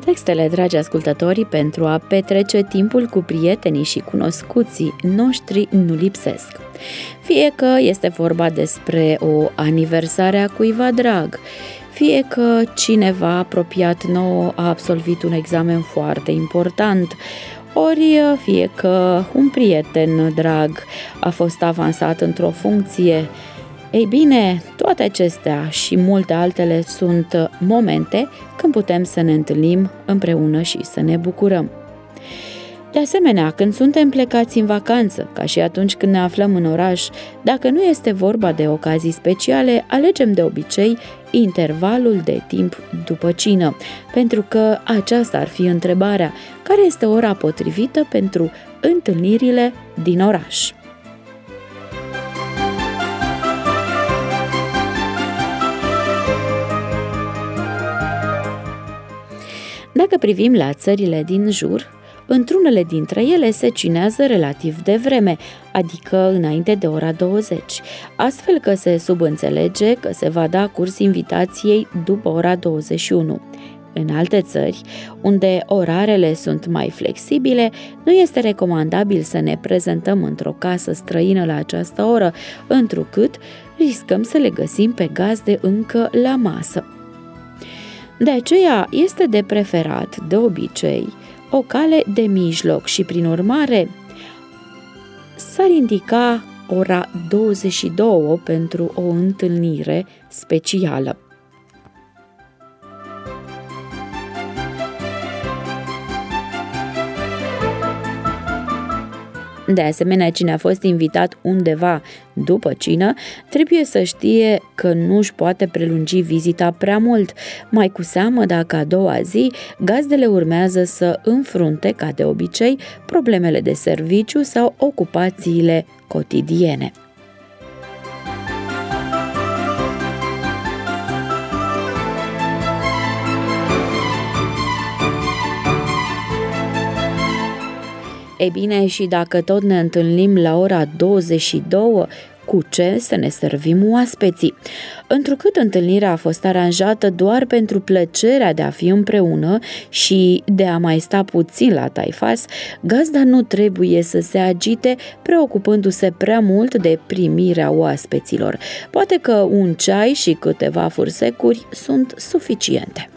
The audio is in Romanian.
Pretextele, dragi ascultători, pentru a petrece timpul cu prietenii și cunoscuții noștri nu lipsesc. Fie că este vorba despre o aniversare a cuiva drag, fie că cineva apropiat nou a absolvit un examen foarte important, ori fie că un prieten drag a fost avansat într-o funcție. Ei bine, toate acestea și multe altele sunt momente când putem să ne întâlnim împreună și să ne bucurăm. De asemenea, când suntem plecați în vacanță, ca și atunci când ne aflăm în oraș, dacă nu este vorba de ocazii speciale, alegem de obicei intervalul de timp după cină, pentru că aceasta ar fi întrebarea: care este ora potrivită pentru întâlnirile din oraș? Dacă privim la țările din jur, într-unele dintre ele se cinează relativ devreme, adică înainte de ora 20, astfel că se subînțelege că se va da curs invitației după ora 21. În alte țări, unde orarele sunt mai flexibile, nu este recomandabil să ne prezentăm într-o casă străină la această oră, întrucât riscăm să le găsim pe gazde încă la masă. De aceea este de preferat, de obicei, o cale de mijloc și, prin urmare, s-ar indica ora 22 pentru o întâlnire specială. De asemenea, cine a fost invitat undeva după cină trebuie să știe că nu își poate prelungi vizita prea mult, mai cu seamă dacă a doua zi gazdele urmează să înfrunte, ca de obicei, problemele de serviciu sau ocupațiile cotidiene. Ei bine, și dacă tot ne întâlnim la ora 22, cu ce să ne servim oaspeții? Întrucât întâlnirea a fost aranjată doar pentru plăcerea de a fi împreună și de a mai sta puțin la taifas, gazda nu trebuie să se agite preocupându-se prea mult de primirea oaspeților. Poate că un ceai și câteva fursecuri sunt suficiente.